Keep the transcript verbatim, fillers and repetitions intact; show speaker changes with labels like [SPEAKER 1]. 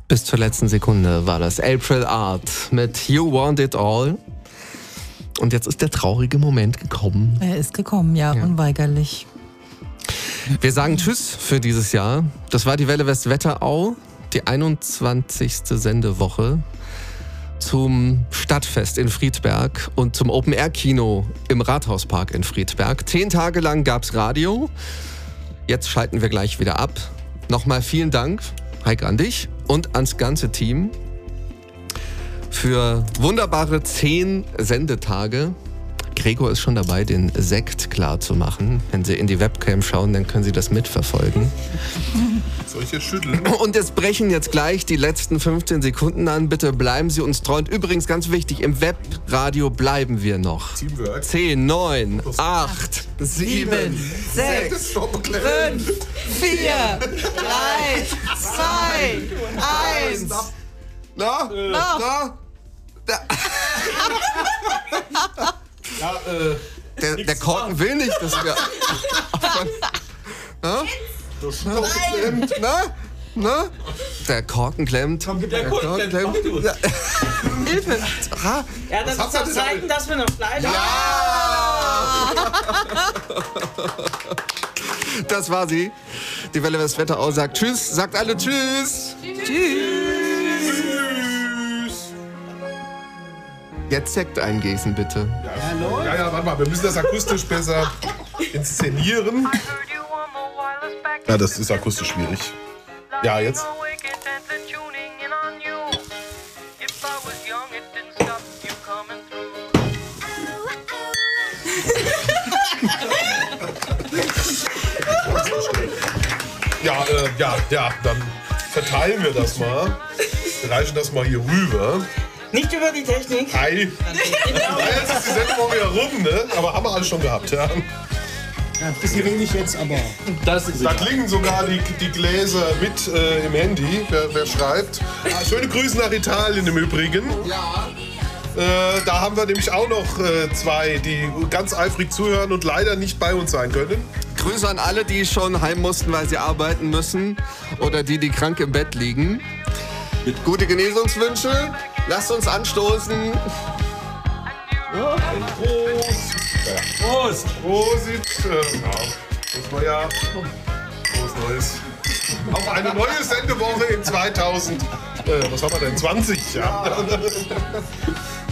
[SPEAKER 1] Bis zur letzten Sekunde war das April Art mit You Want It All. Und jetzt ist der traurige Moment gekommen.
[SPEAKER 2] Er ist gekommen, ja, ja. unweigerlich.
[SPEAKER 1] Wir sagen Tschüss für dieses Jahr. Das war die Welle Westwetterau, die einundzwanzigste Sendewoche zum Stadtfest in Friedberg und zum Open-Air-Kino im Rathauspark in Friedberg. Zehn Tage lang gab's Radio. Jetzt schalten wir gleich wieder ab. Nochmal vielen Dank, Heike, an dich und ans ganze Team für wunderbare zehn Sendetage. Gregor ist schon dabei, den Sekt klar zu machen. Wenn Sie in die Webcam schauen, dann können Sie das mitverfolgen.
[SPEAKER 3] Soll ich jetzt schütteln?
[SPEAKER 1] Und es brechen jetzt gleich die letzten fünfzehn Sekunden an. Bitte bleiben Sie uns treu. Und übrigens ganz wichtig, im Webradio bleiben wir noch.
[SPEAKER 3] Teamwork.
[SPEAKER 1] zehn, neun, acht, sieben, sechs,
[SPEAKER 2] fünf, vier, drei, zwei, eins.
[SPEAKER 1] Na?
[SPEAKER 3] Äh.
[SPEAKER 1] Na? Da.
[SPEAKER 3] Ja, äh,
[SPEAKER 1] Der, der Korken will nicht, dass wir... Na?
[SPEAKER 3] klemmt.
[SPEAKER 1] Na? Na? Der Korken klemmt.
[SPEAKER 4] Komm, gib
[SPEAKER 1] Der
[SPEAKER 4] der
[SPEAKER 1] Korken
[SPEAKER 4] Korken
[SPEAKER 1] klemmt.
[SPEAKER 4] klemmt.
[SPEAKER 1] Ja. Hilfe! Ha?
[SPEAKER 4] Ja, das
[SPEAKER 3] habt
[SPEAKER 4] ist
[SPEAKER 3] ihr
[SPEAKER 4] doch
[SPEAKER 3] denn
[SPEAKER 4] Zeichen, dass wir noch bleiben.
[SPEAKER 1] Ja! Das war sie. Die Welle Westwetterau sagt Tschüss. Sagt alle Tschüss.
[SPEAKER 2] Tschüss.
[SPEAKER 1] Jetzt Sekt eingießen, bitte.
[SPEAKER 3] Ja, ja, ja, warte mal, wir müssen das akustisch besser inszenieren. Ja, das ist akustisch schwierig. Ja, jetzt. Ja, äh, ja, ja, dann verteilen wir das mal. Wir reichen das mal hier rüber.
[SPEAKER 4] Nicht über die Technik.
[SPEAKER 3] Ei. Ja, jetzt ist die Sendung wieder rum, ne? Aber haben wir alles schon gehabt, ja.
[SPEAKER 5] Ja, ein bisschen wenig jetzt, aber.
[SPEAKER 4] Das ist
[SPEAKER 3] Da klingen sogar die, die Gläser mit äh, im Handy, wer, wer schreibt. Ah, schöne Grüße nach Italien im Übrigen.
[SPEAKER 1] Ja.
[SPEAKER 3] Äh, da haben wir nämlich auch noch äh, zwei, die ganz eifrig zuhören und leider nicht bei uns sein können.
[SPEAKER 1] Grüße an alle, die schon heim mussten, weil sie arbeiten müssen. Oder die, die krank im Bett liegen. Gute Genesungswünsche. Lasst uns anstoßen.
[SPEAKER 3] Prost!
[SPEAKER 4] Prost!
[SPEAKER 3] Prosit! Äh, ja, das war ja frohes Neues. Auf eine neue Sendewoche in zweitausend. Äh, was haben wir denn? zwanzig, ja.